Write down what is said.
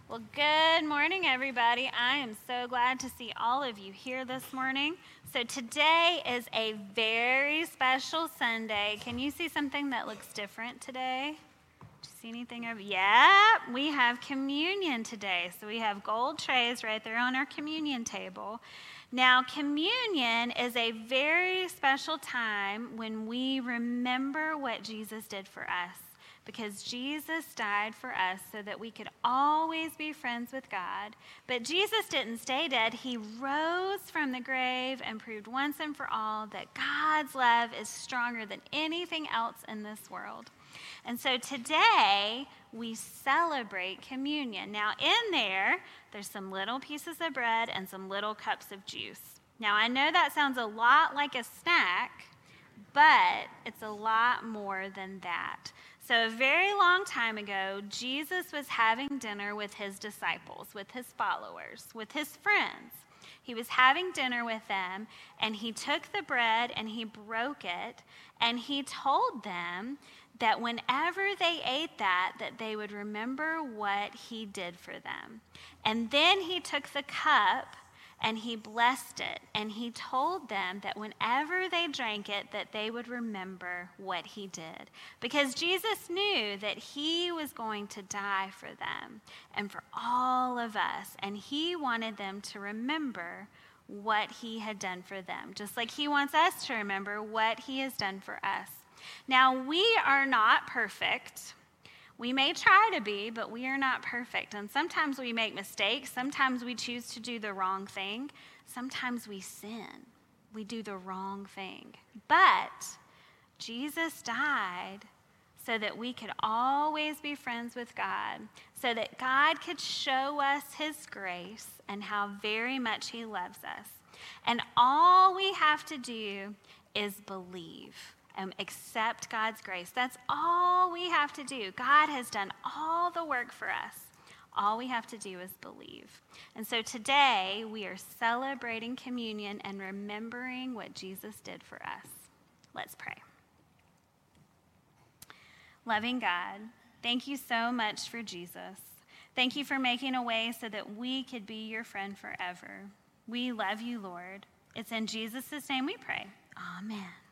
Well, good morning, everybody. I am so glad to see all of you here this morning. So today is a very special Sunday. Can you see something that looks different today? Do you see anything over? Yeah, we have communion today. So we have gold trays right there on our communion table. Now, communion is a very special time when we remember what Jesus did for us. Because Jesus died for us so that we could always be friends with God. But Jesus didn't stay dead. He rose from the grave and proved once and for all that God's love is stronger than anything else in this world. And so today, we celebrate communion. Now, in there's some little pieces of bread and some little cups of juice. Now, I know that sounds a lot like a snack, but it's a lot more than that. So a very long time ago, Jesus was having dinner with his disciples, with his followers, with his friends. He was having dinner with them, and he took the bread and he broke it, and he told them that whenever they ate that they would remember what he did for them. And then he took the cup and he blessed it, and he told them that whenever they drank it, that they would remember what he did. Because Jesus knew that he was going to die for them and for all of us, and he wanted them to remember what he had done for them, just like he wants us to remember what he has done for us. Now, we are not perfect. We may try to be, but we are not perfect. And sometimes we make mistakes. Sometimes we choose to do the wrong thing. Sometimes we sin. We do the wrong thing. But Jesus died so that we could always be friends with God, so that God could show us his grace and how very much he loves us. And all we have to do is believe. Accept God's grace. That's all we have to do. God has done all the work for us. All we have to do is believe. And so today we are celebrating communion and remembering what Jesus did for us. Let's pray. Loving God, thank you so much for Jesus. Thank you for making a way so that we could be your friend forever. We love you, Lord. It's in Jesus' name we pray. Amen.